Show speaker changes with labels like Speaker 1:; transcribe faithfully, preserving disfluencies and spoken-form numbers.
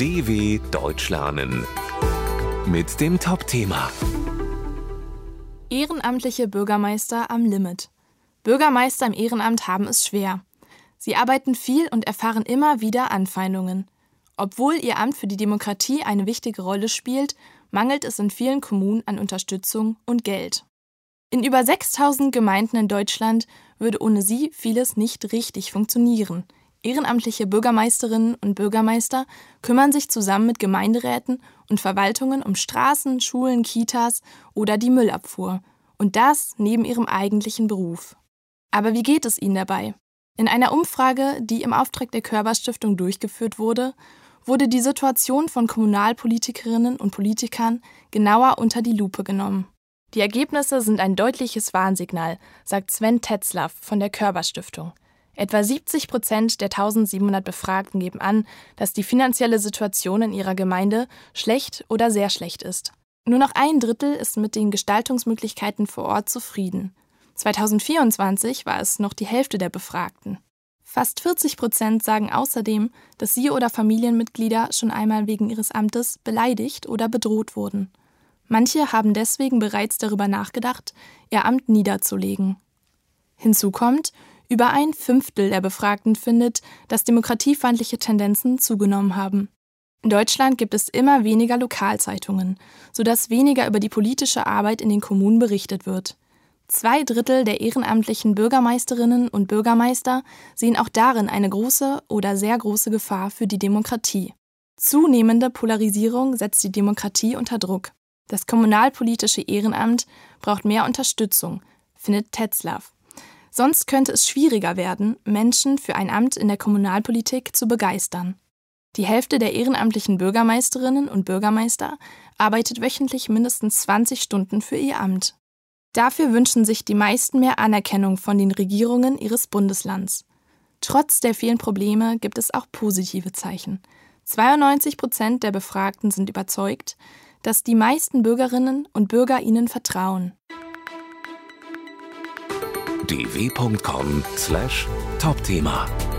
Speaker 1: D W Deutsch lernen mit dem Top-Thema
Speaker 2: Ehrenamtliche Bürgermeister am Limit. Bürgermeister im Ehrenamt haben es schwer. Sie arbeiten viel und erfahren immer wieder Anfeindungen. Obwohl ihr Amt für die Demokratie eine wichtige Rolle spielt, mangelt es in vielen Kommunen an Unterstützung und Geld. In über sechstausend Gemeinden in Deutschland würde ohne sie vieles nicht richtig funktionieren. Ehrenamtliche Bürgermeisterinnen und Bürgermeister kümmern sich zusammen mit Gemeinderäten und Verwaltungen um Straßen, Schulen, Kitas oder die Müllabfuhr. Und das neben ihrem eigentlichen Beruf. Aber wie geht es ihnen dabei? In einer Umfrage, die im Auftrag der Körber-Stiftung durchgeführt wurde, wurde die Situation von Kommunalpolitikerinnen und Politikern genauer unter die Lupe genommen. Die Ergebnisse sind ein deutliches Warnsignal, sagt Sven Tetzlaff von der Körber-Stiftung. Etwa siebzig Prozent der eintausendsiebenhundert Befragten geben an, dass die finanzielle Situation in ihrer Gemeinde schlecht oder sehr schlecht ist. Nur noch ein Drittel ist mit den Gestaltungsmöglichkeiten vor Ort zufrieden. zweitausendvierundzwanzig war es noch die Hälfte der Befragten. Fast vierzig Prozent sagen außerdem, dass sie oder Familienmitglieder schon einmal wegen ihres Amtes beleidigt oder bedroht wurden. Manche haben deswegen bereits darüber nachgedacht, ihr Amt niederzulegen. Hinzu kommt, über ein Fünftel der Befragten findet, dass demokratiefeindliche Tendenzen zugenommen haben. In Deutschland gibt es immer weniger Lokalzeitungen, sodass weniger über die politische Arbeit in den Kommunen berichtet wird. Zwei Drittel der ehrenamtlichen Bürgermeisterinnen und Bürgermeister sehen auch darin eine große oder sehr große Gefahr für die Demokratie. Zunehmende Polarisierung setzt die Demokratie unter Druck. Das kommunalpolitische Ehrenamt braucht mehr Unterstützung, findet Tetzlaff. Sonst könnte es schwieriger werden, Menschen für ein Amt in der Kommunalpolitik zu begeistern. Die Hälfte der ehrenamtlichen Bürgermeisterinnen und Bürgermeister arbeitet wöchentlich mindestens zwanzig Stunden für ihr Amt. Dafür wünschen sich die meisten mehr Anerkennung von den Regierungen ihres Bundeslands. Trotz der vielen Probleme gibt es auch positive Zeichen. zweiundneunzig Prozent der Befragten sind überzeugt, dass die meisten Bürgerinnen und Bürger ihnen vertrauen.
Speaker 1: d w punkt com slash Top-Thema